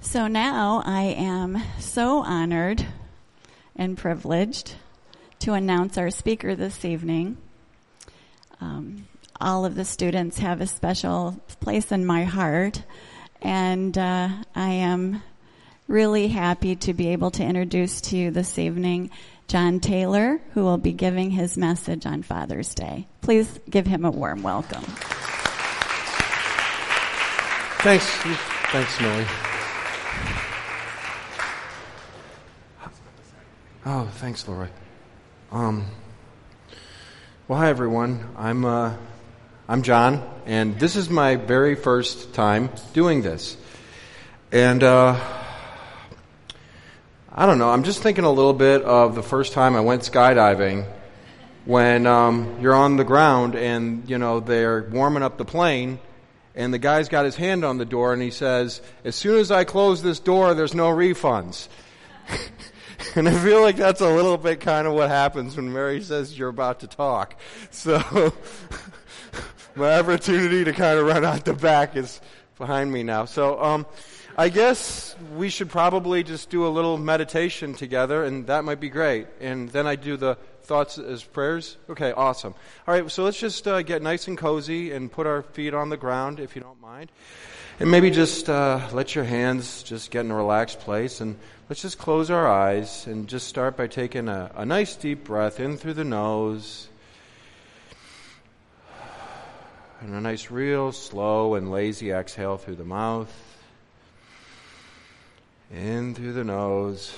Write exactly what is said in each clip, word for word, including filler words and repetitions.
So now I am so honored and privileged to announce our speaker this evening. Um, all of the students have a special place in my heart, and uh, I am really happy to be able to introduce to you this evening John Taylor, who will be giving his message on Father's Day. Please give him a warm welcome. Thanks. Thanks, Millie. Oh, thanks, Laura. Um, well, hi, everyone. I'm uh, I'm John, and this is my very first time doing this. And uh, I don't know, I'm just thinking a little bit of the first time I went skydiving when um, you're on the ground and, you know, they're warming up the plane, and the guy's got his hand on the door, and he says, as soon as I close this door, there's no refunds. And I feel like that's a little bit kind of what happens when Mary says you're about to talk. So my opportunity to kind of run out the back is behind me now. So um, I guess we should probably just do a little meditation together, and that might be great. And then I do the thoughts as prayers. Okay, awesome. All right, so let's just uh, get nice and cozy and put our feet on the ground, if you don't mind. And maybe just uh, let your hands just get in a relaxed place, and let's just close our eyes and just start by taking a, a nice deep breath in through the nose, and a nice real slow and lazy exhale through the mouth, in through the nose,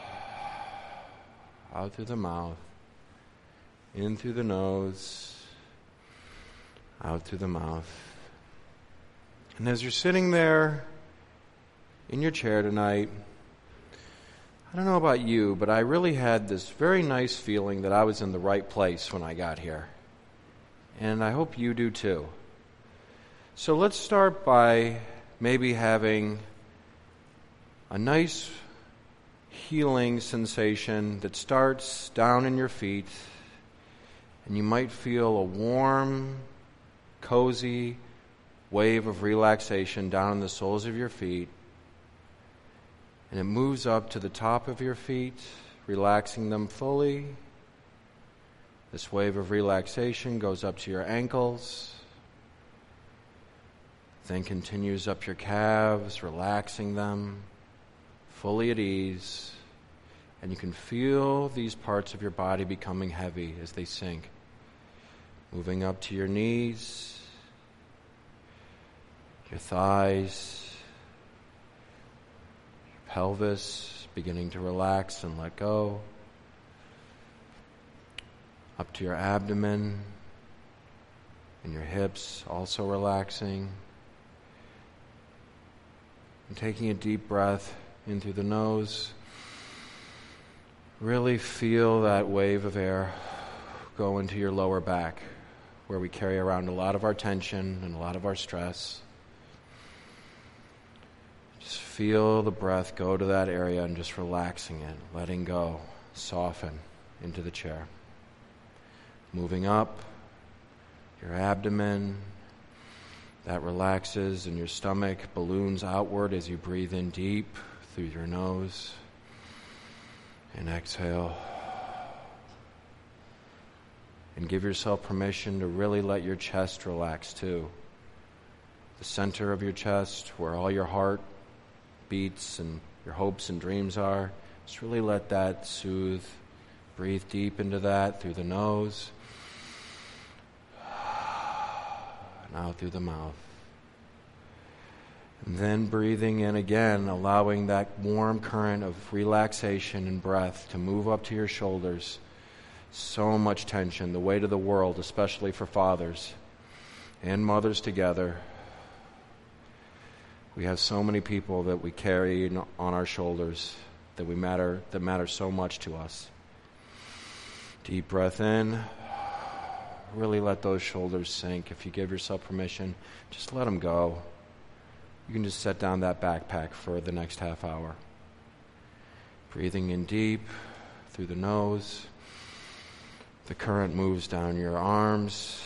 out through the mouth, in through the nose, out through the mouth. And as you're sitting there in your chair tonight, I don't know about you, but I really had this very nice feeling that I was in the right place when I got here. And I hope you do too. So let's start by maybe having a nice healing sensation that starts down in your feet, and you might feel a warm, cozy wave of relaxation down in the soles of your feet, and it moves up to the top of your feet, relaxing them fully. This wave of relaxation goes up to your ankles, then continues up your calves, relaxing them, fully at ease, and you can feel these parts of your body becoming heavy as they sink. Moving up to your knees, your thighs, your pelvis beginning to relax and let go. Up to your abdomen and your hips also relaxing. And taking a deep breath in through the nose. Really feel that wave of air go into your lower back, where we carry around a lot of our tension and a lot of our stress. Just feel the breath go to that area and just relaxing it, letting go, soften into the chair. Moving up, your abdomen, that relaxes, and your stomach balloons outward as you breathe in deep through your nose. And exhale. And give yourself permission to really let your chest relax too. The center of your chest, where all your heart beats and your hopes and dreams are. Just really let that soothe. Breathe deep into that through the nose. And out through the mouth. And then breathing in again, allowing that warm current of relaxation and breath to move up to your shoulders. So much tension, the weight of the world, especially for fathers and mothers together. We have so many people that we carry on our shoulders that we matter, that matter so much to us. Deep breath in. Really let those shoulders sink. If you give yourself permission, just let them go. You can just set down that backpack for the next half hour. Breathing in deep through the nose. The current moves down your arms,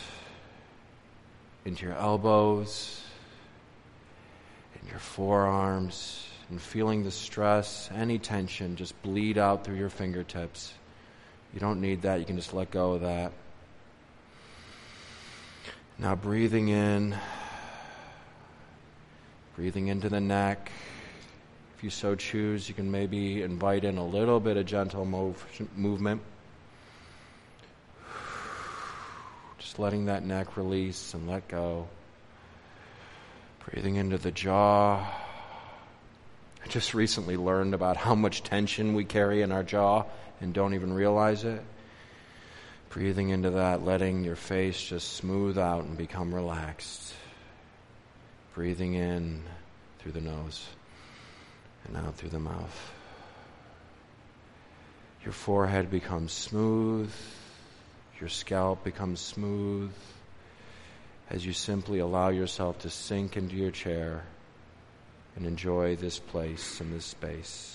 into your elbows, in your forearms, and feeling the stress, any tension, just bleed out through your fingertips. You don't need that. You can just let go of that. Now breathing in, breathing into the neck. If you so choose, you can maybe invite in a little bit of gentle move, movement. Just letting that neck release and let go. Breathing into the jaw. I just recently learned about how much tension we carry in our jaw and don't even realize it. Breathing into that, letting your face just smooth out and become relaxed. Breathing in through the nose and out through the mouth. Your forehead becomes smooth. Your scalp becomes smooth as you simply allow yourself to sink into your chair and enjoy this place and this space.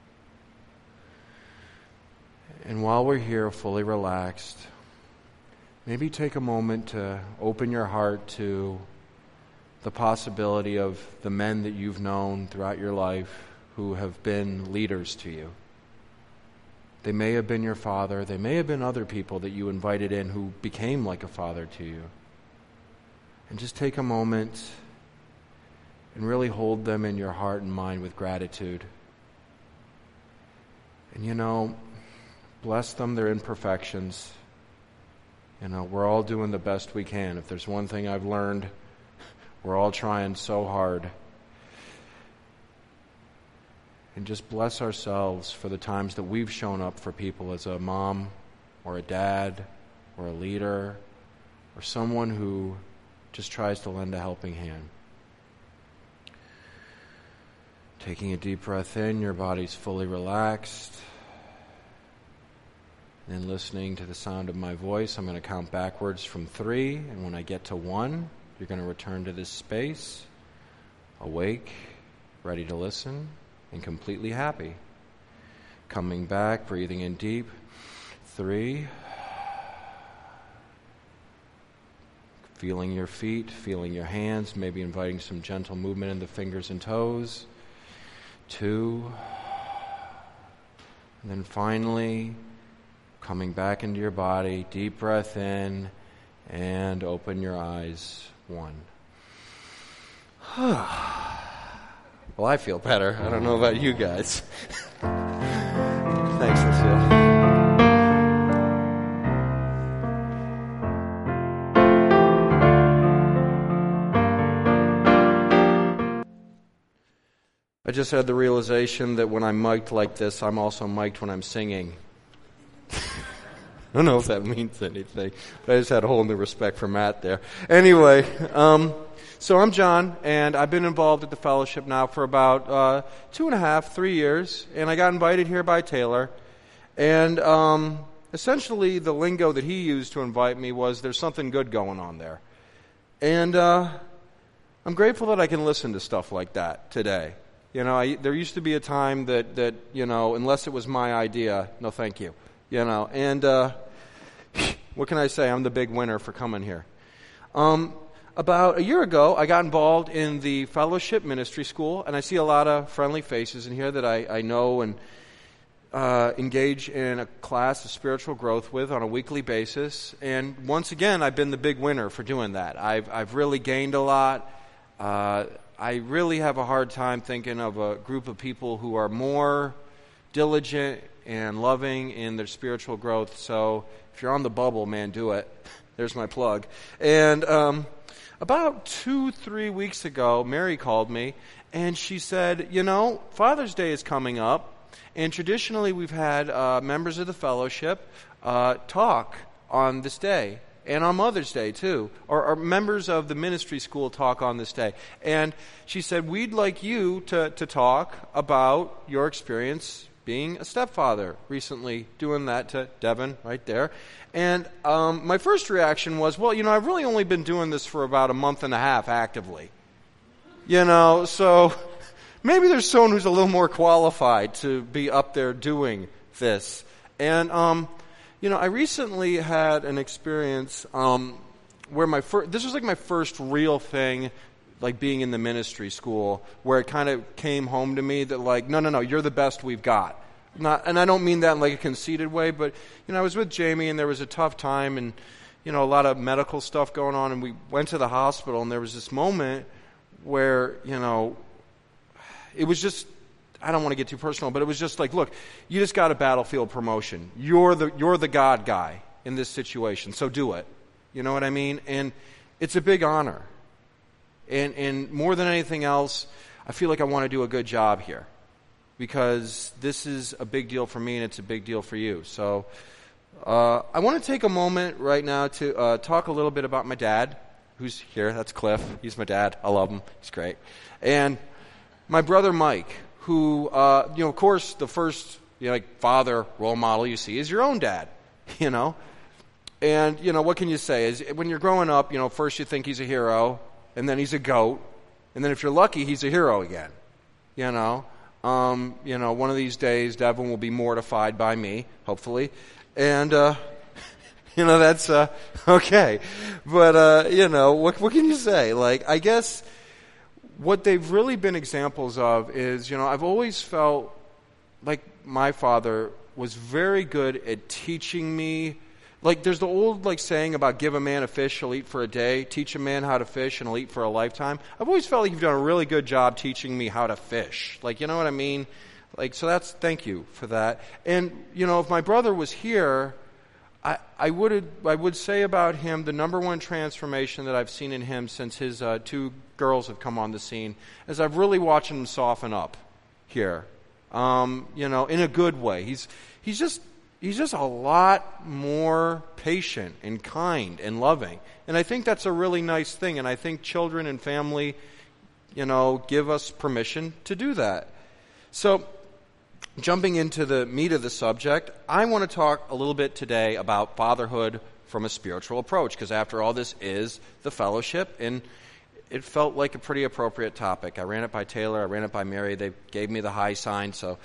And while we're here fully relaxed, maybe take a moment to open your heart to the possibility of the men that you've known throughout your life who have been leaders to you. They may have been your father. They may have been other people that you invited in who became like a father to you. And just take a moment and really hold them in your heart and mind with gratitude. And you know, bless them, their imperfections. You know, we're all doing the best we can. If there's one thing I've learned, we're all trying so hard. And just bless ourselves for the times that we've shown up for people as a mom or a dad or a leader or someone who just tries to lend a helping hand. Taking a deep breath in, your body's fully relaxed. And listening to the sound of my voice, I'm going to count backwards from three. And when I get to one, you're going to return to this space, awake, ready to listen, and completely happy. Coming back, breathing in deep. Three. Feeling your feet, feeling your hands, maybe inviting some gentle movement in the fingers and toes. Two. And then finally, coming back into your body, deep breath in, and open your eyes. One. Well, I feel better. I don't know about you guys. Thanks, Lucille. I just had the realization that when I'm mic'd like this, I'm also mic'd when I'm singing. I don't know if that means anything, but I just had a whole new respect for Matt there. Anyway, um, so I'm John, and I've been involved at the fellowship now for about uh, two and a half, three years, and I got invited here by Taylor. And um, essentially the lingo that he used to invite me was, there's something good going on there. And uh, I'm grateful that I can listen to stuff like that today. You know, I, there used to be a time that, that, you know, unless it was my idea, no thank you. You know, and uh, what can I say? I'm the big winner for coming here. Um, about a year ago, I got involved in the fellowship ministry school, and I see a lot of friendly faces in here that I, I know and uh, engage in a class of spiritual growth with on a weekly basis. And once again, I've been the big winner for doing that. I've I've really gained a lot. Uh, I really have a hard time thinking of a group of people who are more diligent and loving in their spiritual growth. So if you're on the bubble, man, do it. There's my plug. And um, about two, three weeks ago, Mary called me, and she said, you know, Father's Day is coming up, and traditionally we've had uh, members of the fellowship uh, talk on this day. And on Mother's Day, too. Or, or members of the ministry school talk on this day. And she said, we'd like you to, to talk about your experience being a stepfather recently, doing that to Devin right there. And um, my first reaction was, well, you know, I've really only been doing this for about a month and a half actively. You know, so maybe there's someone who's a little more qualified to be up there doing this. And, um... You know, I recently had an experience um, where my first, this was like my first real thing like being in the ministry school, where it kind of came home to me that like, no, no, no, you're the best we've got. Not, and I don't mean that in like a conceited way, but, you know, I was with Jamie and there was a tough time and, you know, a lot of medical stuff going on, and we went to the hospital, and there was this moment where, you know, it was just, I don't want to get too personal, but it was just like, look, you just got a battlefield promotion. You're the you're the God guy in this situation, so do it. You know what I mean? And it's a big honor. And and more than anything else, I feel like I want to do a good job here, because this is a big deal for me and it's a big deal for you. So uh, I want to take a moment right now to uh, talk a little bit about my dad, who's here. That's Cliff. He's my dad. I love him. He's great. And my brother Mike, who, uh, you know, of course, the first, you know, like father role model you see is your own dad, you know. And, you know, what can you say? Is when you're growing up, you know, first you think he's a hero, and then he's a goat, and then if you're lucky, he's a hero again, you know. Um, you know, one of these days, Devin will be mortified by me, hopefully. And, uh, you know, that's, uh, okay. But, uh, you know, what, what can you say? Like, I guess what they've really been examples of is, you know, I've always felt like my father was very good at teaching me. Like, there's the old, like, saying about give a man a fish, he'll eat for a day. Teach a man how to fish, and he'll eat for a lifetime. I've always felt like you've done a really good job teaching me how to fish. Like, you know what I mean? Like, so that's, thank you for that. And, you know, if my brother was here, I, I would I would say about him, the number one transformation that I've seen in him since his uh, two girls have come on the scene is I've really watched him soften up here. Um, you know, in a good way. He's he's just he's just a lot more patient and kind and loving. And I think that's a really nice thing. And I think children and family, you know, give us permission to do that. So, jumping into the meat of the subject, I want to talk a little bit today about fatherhood from a spiritual approach, because after all, this is the fellowship, and it felt like a pretty appropriate topic. I ran it by Taylor, I ran it by Mary, they gave me the high sign, so...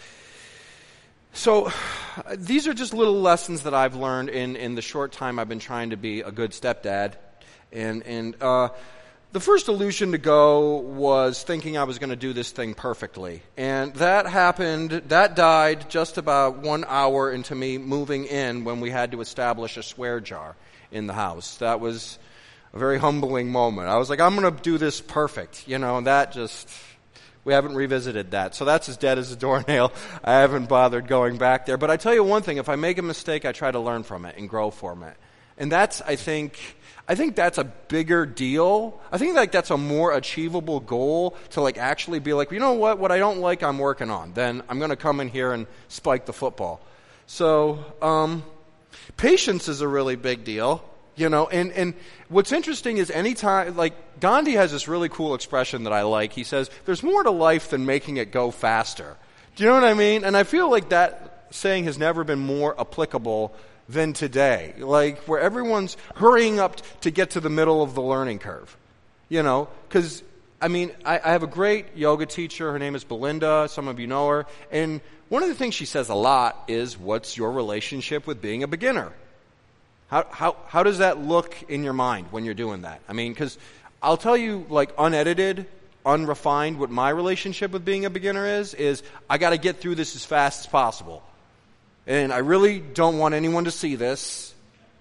So, these are just little lessons that I've learned in, in the short time I've been trying to be a good stepdad. And, and uh, the first illusion to go was thinking I was going to do this thing perfectly. And that happened, that died just about one hour into me moving in when we had to establish a swear jar in the house. That was a very humbling moment. I was like, I'm going to do this perfect, you know, and that just... We haven't revisited that. So that's as dead as a doornail. I haven't bothered going back there. But I tell you one thing, if I make a mistake, I try to learn from it and grow from it. And that's, I think, I think that's a bigger deal. I think like that's a more achievable goal to like actually be like, you know what, what I don't like, I'm working on. Then I'm going to come in here and spike the football. So, um, patience is a really big deal. You know, and, and what's interesting is anytime, like, Gandhi has this really cool expression that I like. He says, there's more to life than making it go faster. Do you know what I mean? And I feel like that saying has never been more applicable than today. Like, where everyone's hurrying up to get to the middle of the learning curve. You know, because, I mean, I, I have a great yoga teacher. Her name is Belinda. Some of you know her. And one of the things she says a lot is, what's your relationship with being a beginner? How how how does that look in your mind when you're doing that? I mean, because I'll tell you, like, unedited, unrefined, what my relationship with being a beginner is, is I got to get through this as fast as possible. And I really don't want anyone to see this.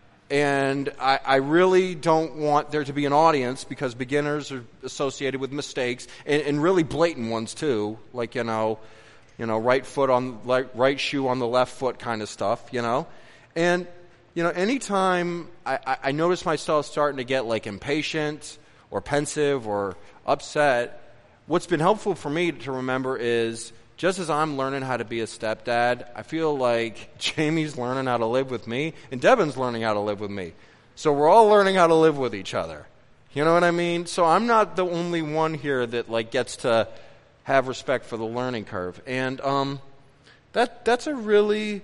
And I, I really don't want there to be an audience, because beginners are associated with mistakes, and, and really blatant ones too, like, you know, you know, right foot on, like, right shoe on the left foot kind of stuff, you know. And you know, anytime I, I notice myself starting to get like impatient or pensive or upset, what's been helpful for me to remember is, just as I'm learning how to be a stepdad, I feel like Jamie's learning how to live with me, and Devin's learning how to live with me. So we're all learning how to live with each other. You know what I mean? So I'm not the only one here that like gets to have respect for the learning curve. And um, that that's a really...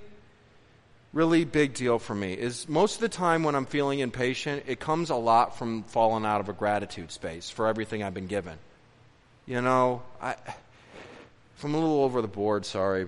really big deal for me. Is most of the time when I'm feeling impatient, it comes a lot from falling out of a gratitude space for everything I've been given. You know, I, if I'm a little over the board, sorry.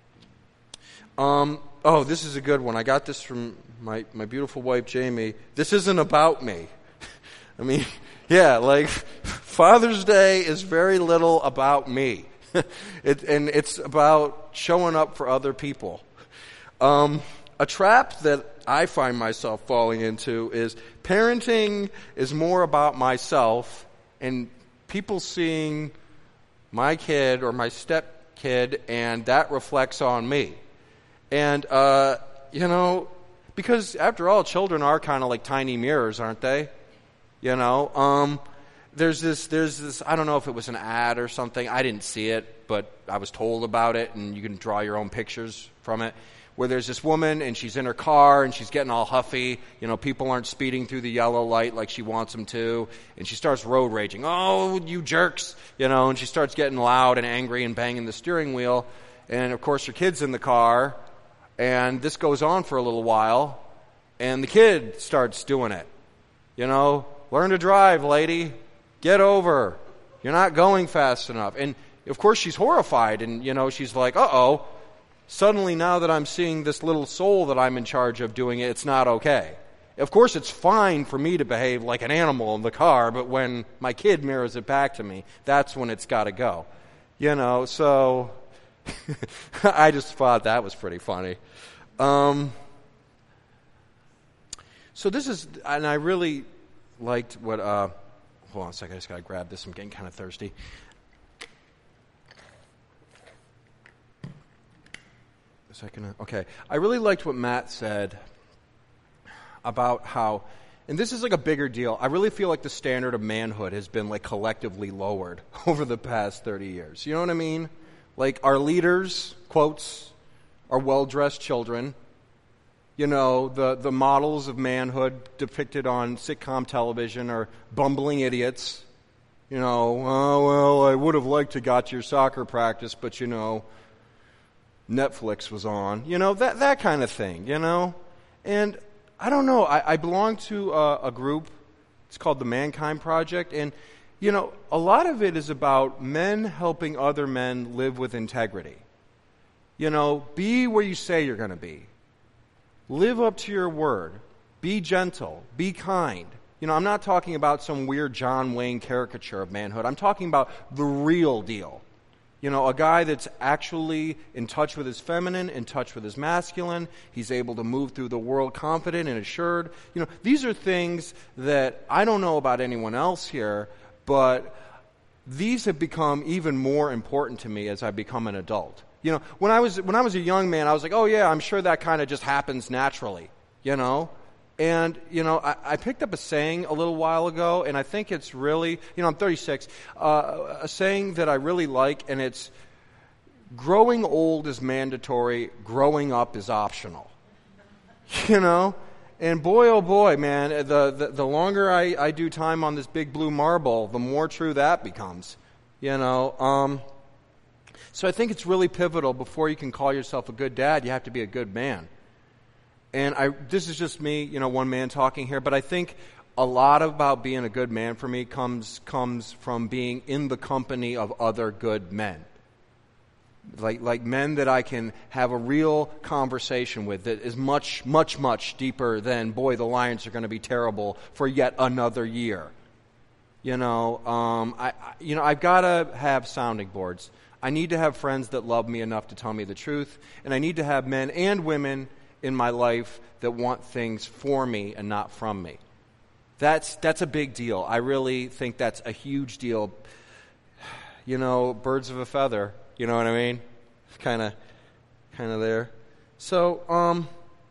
Um, oh, this is a good one. I got this from my, my beautiful wife, Jamie. This isn't about me. I mean, yeah, like, Father's Day is very little about me. it, and it's about showing up for other people. Um, a trap that I find myself falling into is parenting is more about myself and people seeing my kid or my stepkid, and that reflects on me. And, uh, you know, because after all, children are kind of like tiny mirrors, aren't they? You know, um, there's this, there's this, I don't know if it was an ad or something. I didn't see it, but I was told about it, and you can draw your own pictures from it, where there's this woman, and she's in her car, and she's getting all huffy. You know, people aren't speeding through the yellow light like she wants them to, and she starts road raging. Oh, you jerks! You know, and she starts getting loud and angry and banging the steering wheel. And, of course, her kid's in the car, and this goes on for a little while, and the kid starts doing it. You know, learn to drive, lady. Get over. You're not going fast enough. And, of course, she's horrified, and, you know, she's like, uh-oh. Suddenly, now that I'm seeing this little soul that I'm in charge of doing it, it's not okay. Of course, it's fine for me to behave like an animal in the car, but when my kid mirrors it back to me, that's when it's got to go. You know, so I just thought that was pretty funny. Um, so this is, and I really liked what, uh, hold on a second, I just got to grab this. I'm getting kind of thirsty. Second, okay. I really liked what Matt said about how, and this is like a bigger deal. I really feel like the standard of manhood has been like collectively lowered over the past thirty years. You know what I mean? Like our leaders, quotes, are well-dressed children. You know, the, the models of manhood depicted on sitcom television are bumbling idiots. You know, oh, well, I would have liked to got to your soccer practice, but you know, Netflix was on, you know, that that kind of thing, you know. And I don't know, I, I belong to a, a group, it's called the Mankind Project, and, you know, a lot of it is about men helping other men live with integrity. You know, be where you say you're going to be. Live up to your word. Be gentle. Be kind. You know, I'm not talking about some weird John Wayne caricature of manhood. I'm talking about the real deal. You know, a guy that's actually in touch with his feminine, in touch with his masculine. He's able to move through the world confident and assured. You know, these are things that I don't know about anyone else here, but these have become even more important to me as I become an adult. You know, when I was when I was a young man, I was like, oh yeah, I'm sure that kind of just happens naturally, you know? And, you know, I, I picked up a saying a little while ago, and I think it's really, you know, I'm thirty-six, uh, a saying that I really like, and it's, growing old is mandatory, growing up is optional. You know? And boy, oh boy, man, the, the, the longer I, I do time on this big blue marble, the more true that becomes. You know? Um, so I think it's really pivotal. Before you can call yourself a good dad, you have to be a good man. And I, this is just me, you know, one man talking here, but I think a lot about being a good man for me comes comes from being in the company of other good men. Like like men that I can have a real conversation with that is much, much, much deeper than, boy, the Lions are going to be terrible for yet another year. You know, um, I, I you know, I've got to have sounding boards. I need to have friends that love me enough to tell me the truth, and I need to have men and women in my life that want things for me and not from me. That's that's a big deal. I really think that's a huge deal. You know, birds of a feather, you know what I mean? Kind of kind of there. So, um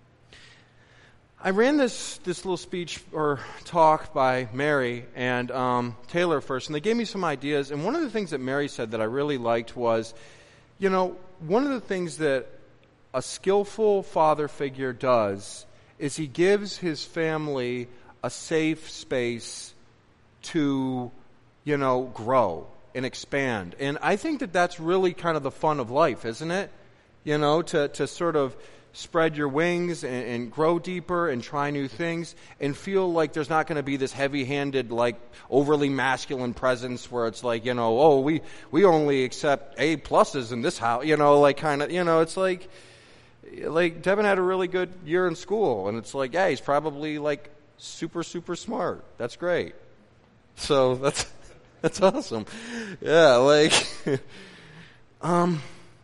I ran this this little speech or talk by Mary and um Taylor first, and they gave me some ideas, and one of the things that Mary said that I really liked was, you know, one of the things that a skillful father figure does is he gives his family a safe space to, you know, grow and expand. And I think that that's really kind of the fun of life, isn't it? You know, to, to sort of spread your wings and, and grow deeper and try new things and feel like there's not going to be this heavy-handed, like, overly masculine presence where it's like, you know, oh, we, we only accept A pluses in this house, you know, like kind of, you know, it's like, Like, Devin had a really good year in school, and it's like, yeah, he's probably, like, super, super smart. That's great. So that's That's awesome. Yeah, like, um,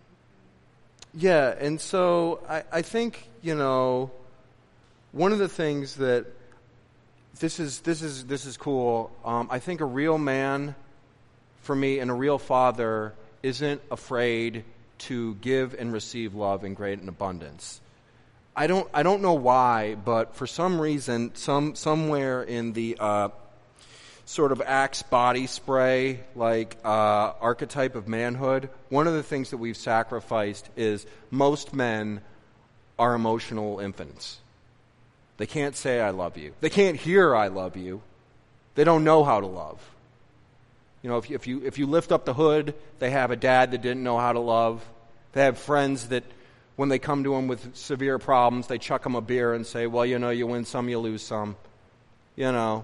yeah, and so I, I think, you know, one of the things that this is this is this is cool. Um, I think a real man, for me, and a real father isn't afraid to give and receive love in great and abundance. I don't I don't know why, but for some reason, some somewhere in the uh, sort of Axe body spray, like uh, archetype of manhood, one of the things that we've sacrificed is most men are emotional infants. They can't say I love you. They can't hear I love you. They don't know how to love. You know, if you, if you if you lift up the hood, they have a dad that didn't know how to love. They have friends that, when they come to them with severe problems, they chuck them a beer and say, well, you know, you win some, you lose some. You know,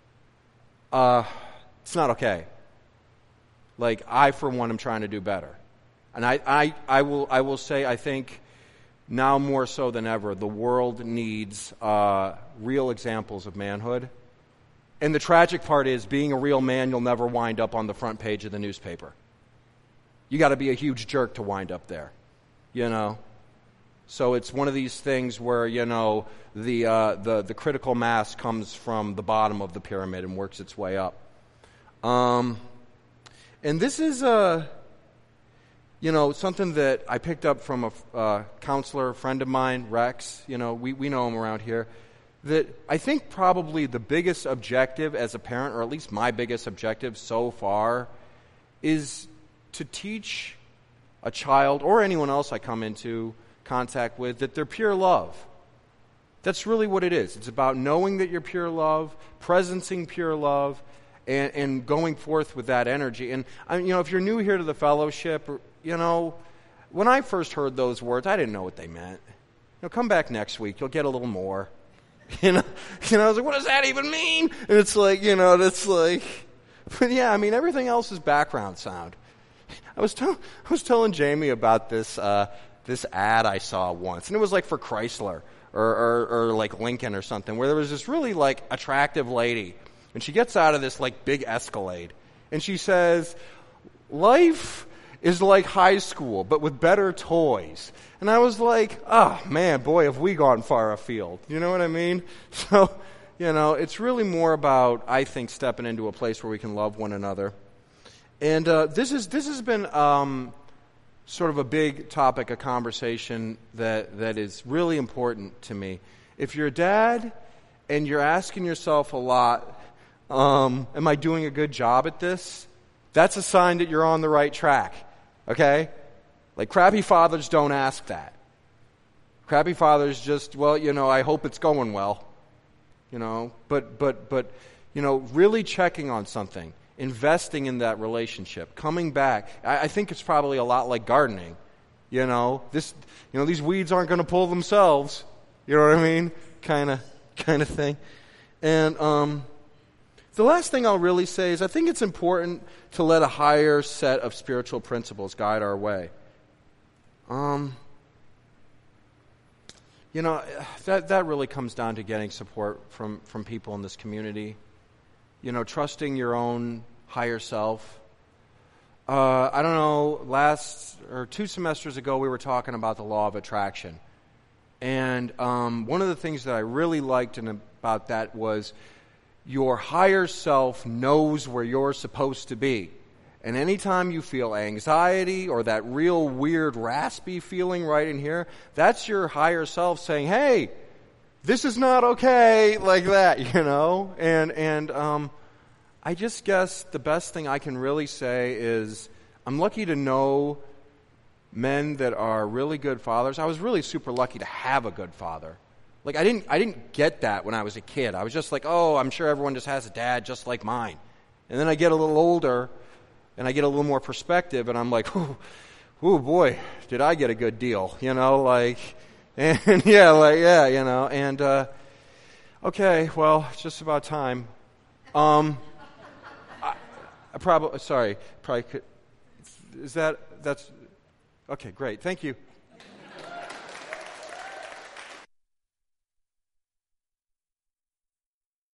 uh, it's not okay. Like, I, for one, am trying to do better. And I, I, I will I will say, I think, now more so than ever, the world needs uh, real examples of manhood. And the tragic part is, being a real man, you'll never wind up on the front page of the newspaper. You got to be a huge jerk to wind up there, you know. So it's one of these things where, you know, the uh, the the critical mass comes from the bottom of the pyramid and works its way up. Um, and this is a, you know, something that I picked up from a uh, counselor friend of mine, Rex. You know, we we know him around here. That I think probably the biggest objective as a parent, or at least my biggest objective so far, is to teach a child or anyone else I come into contact with that they're pure love. That's really what it is. It's about knowing that you're pure love, presencing pure love, and, and going forth with that energy. And, you know, if you're new here to the fellowship, you know, when I first heard those words, I didn't know what they meant. You know, come back next week. You'll get a little more. You know, you know, I was like, what does that even mean? And it's like, you know, that's like, but yeah, I mean, everything else is background sound. I was, tell, I was telling Jamie about this uh, this ad I saw once, and it was like for Chrysler or, or, or like Lincoln or something, where there was this really like attractive lady, and she gets out of this like big Escalade, and she says, life is like high school, but with better toys. And I was like, oh, man, boy, have we gone far afield. You know what I mean? So, you know, it's really more about, I think, stepping into a place where we can love one another. And uh, this is this has been um, sort of a big topic of conversation that that is really important to me. If you're a dad and you're asking yourself a lot, um, am I doing a good job at this? That's a sign that you're on the right track. Okay? Like, crappy fathers don't ask that. Crappy fathers just, well, you know, I hope it's going well. You know, but, but, but, you know, really checking on something, investing in that relationship, coming back. I, I think it's probably a lot like gardening. You know, this, you know, these weeds aren't going to pull themselves. You know what I mean? Kind of, kind of thing. And, um, the last thing I'll really say is I think it's important to let a higher set of spiritual principles guide our way. Um, you know, that that really comes down to getting support from, from people in this community. You know, trusting your own higher self. Uh, I don't know, last or two semesters ago we were talking about the law of attraction. And um, one of the things that I really liked in, about that was your higher self knows where you're supposed to be. And anytime you feel anxiety or that real weird raspy feeling right in here, that's your higher self saying, hey, this is not okay, like that, you know? And and um, I just guess the best thing I can really say is I'm lucky to know men that are really good fathers. I was really super lucky to have a good father. Like, I didn't I didn't get that when I was a kid. I was just like, oh, I'm sure everyone just has a dad just like mine. And then I get a little older, and I get a little more perspective, and I'm like, oh, oh boy, did I get a good deal, you know, like, and yeah, like, yeah, you know, and, uh, okay, well, it's just about time. Um, I, I probably, sorry, probably could, is that, that's, okay, great, thank you.